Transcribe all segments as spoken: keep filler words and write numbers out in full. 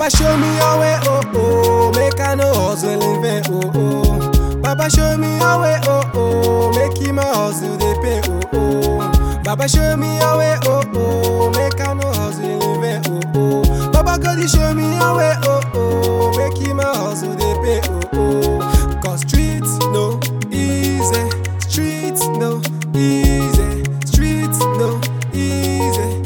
Papa show me your way, oh oh, make I no hustle in vain, oh oh. Papa show me your way, oh oh, make him a hustle they pay, oh oh. Papa show me your way, oh oh, make I no hustle in vain, oh oh. Papa God he show me your way, oh oh, make him a hustle they pay, oh oh. Cause streets no easy, streets no easy, streets no easy,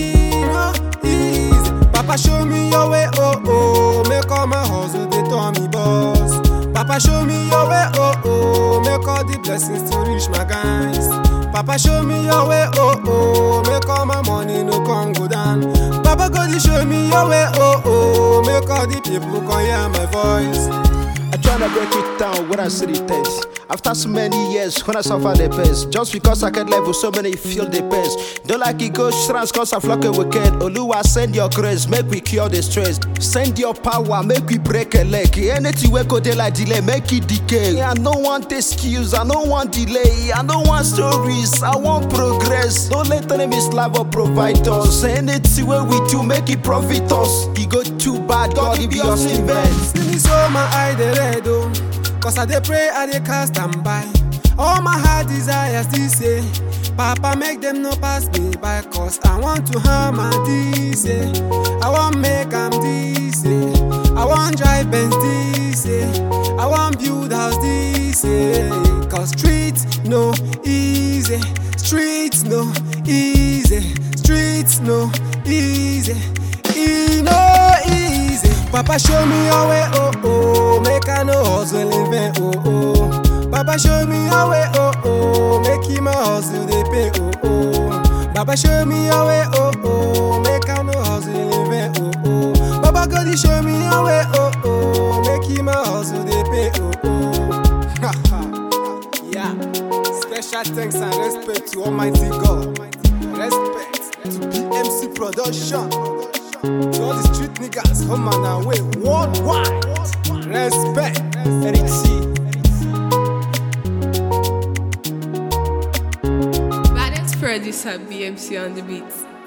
e no easy. Papa show me your way, oh oh, make all my hustle they turn me boss. Papa show me your way, oh oh, make all the blessings to reach my guys. Papa show me your way, oh oh, make all my money no come go down. Papa God he show me your way, oh oh, make all the people come hear my voice. I tryna break it down when I see the test. After so many years, when I suffer the best, just because I can level, so many feel the best. Don't like it go strands, cause I flock a wicked. Oluwa send your grace, make we cure the stress. Send your power, make we break a leg. Anything we go dey like delay, make it decay. I don't want excuse, I don't want delay. I don't want stories, I want progress. Don't let enemies live or provide us. Anything where we do, make it profit us. He go too bad, God, he be us in vain. See me so my eye dey red, oh. Cause I dey pray, I dey cast and buy. All my heart desires this year, Papa make them no pass me by. Cause I want to hammer this year, I want make am this year, I want drive Benz this year, I want build house this year. Cause streets no easy, streets no easy, streets no easy, e no easy. Papa show me your way, oh oh, make I no hustle in vain, oh oh. Papa show me your way, oh oh, make him a hustle they pay, oh oh. Papa show me your way, oh oh, make I no hustle in vain, oh oh. Papa God he show me your way, oh oh, make him a hustle they pay, oh oh. Yeah, special thanks and respect to Almighty God. Respect to B M C Production. To all the street niggas home and away worldwide. Respect, Eric C. Baddest producer B M C on the beats.